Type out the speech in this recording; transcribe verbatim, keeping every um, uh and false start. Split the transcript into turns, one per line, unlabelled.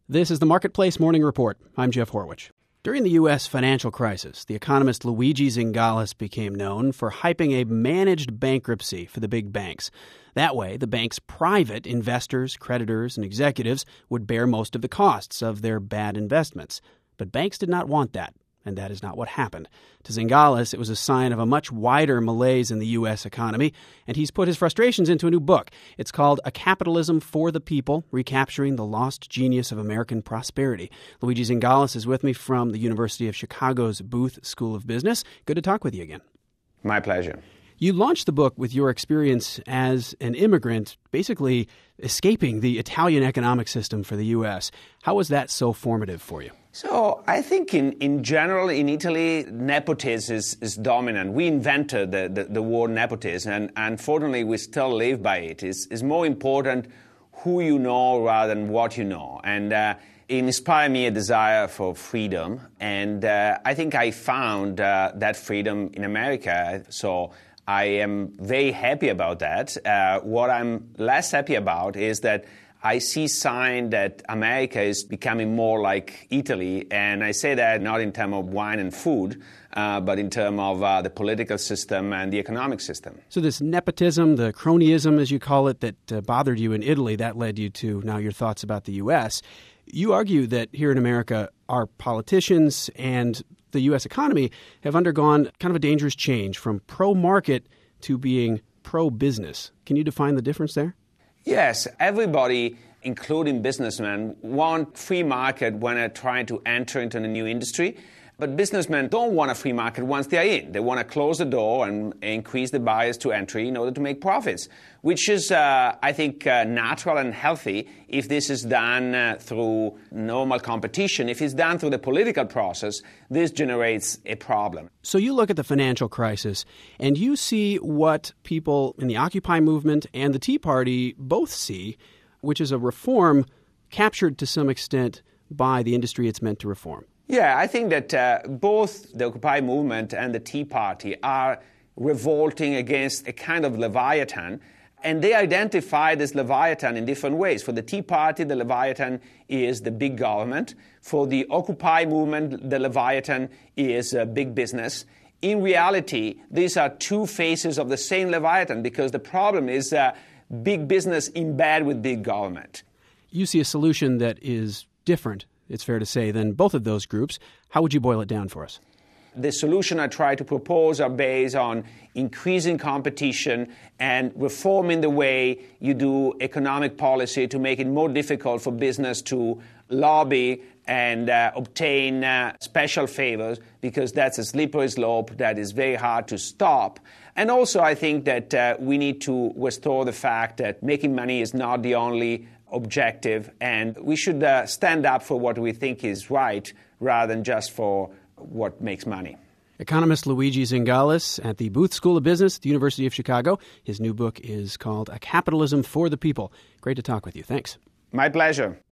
This is the Marketplace Morning Report. I'm Jeff Horwich. During the U S financial crisis, the economist Luigi Zingales became known for hyping a managed bankruptcy for the big banks. That way, the bank's private investors, creditors, and executives would bear most of the costs of their bad investments. But banks did not want that, and that is not what happened. To Zingales, it was a sign of a much wider malaise in the U S economy, and he's put his frustrations into a new book. It's called A Capitalism for the People, Recapturing the Lost Genius of American Prosperity. Luigi Zingales is with me from the University of Chicago's Booth School of Business. Good to talk with you again.
My pleasure.
You launched the book with your experience as an immigrant, basically escaping the Italian economic system for the U S. How was that so formative for you?
So I think in, in general in Italy, nepotism is, is dominant. We invented the, the, the word nepotism, and unfortunately we still live by it. It's, it's more important who you know rather than what you know. And uh, it inspired me a desire for freedom. And uh, I think I found uh, that freedom in America. So I am very happy about that. Uh, what I'm less happy about is that I see signs that America is becoming more like Italy, and I say that not in terms of wine and food, uh, but in terms of uh, the political system and the economic system.
So this nepotism, the cronyism, as you call it, that uh, bothered you in Italy, that led you to now your thoughts about the U S. You argue that here in America, our politicians and the U S economy have undergone kind of a dangerous change from pro-market to being pro-business. Can you define the difference there?
Yes, everybody, including businessmen, want free market when they're trying to enter into a new industry. But businessmen don't want a free market once they are in. They want to close the door and increase the barriers to entry in order to make profits, which is, uh, I think, uh, natural and healthy if this is done uh, through normal competition. If it's done through the political process, this generates a problem.
So you look at the financial crisis, and you see what people in the Occupy movement and the Tea Party both see, which is a reform captured to some extent by the industry it's meant to reform.
Yeah, I think that uh, both the Occupy movement and the Tea Party are revolting against a kind of Leviathan, and they identify this Leviathan in different ways. For the Tea Party, the Leviathan is the big government. For the Occupy movement, the Leviathan is uh, big business. In reality, these are two faces of the same Leviathan, because the problem is uh, big business in bed with big government.
You see a solution that is different, it's fair to say, than both of those groups. How would you boil it down for us?
The solution I try to propose are based on increasing competition and reforming the way you do economic policy to make it more difficult for business to lobby and uh, obtain uh, special favors, because that's a slippery slope that is very hard to stop. And also I think that uh, we need to restore the fact that making money is not the only objective, and we should uh, stand up for what we think is right rather than just for what makes money.
Economist Luigi Zingales at the Booth School of Business at the University of Chicago. His new book is called A Capitalism for the People. Great to talk with you. Thanks.
My pleasure.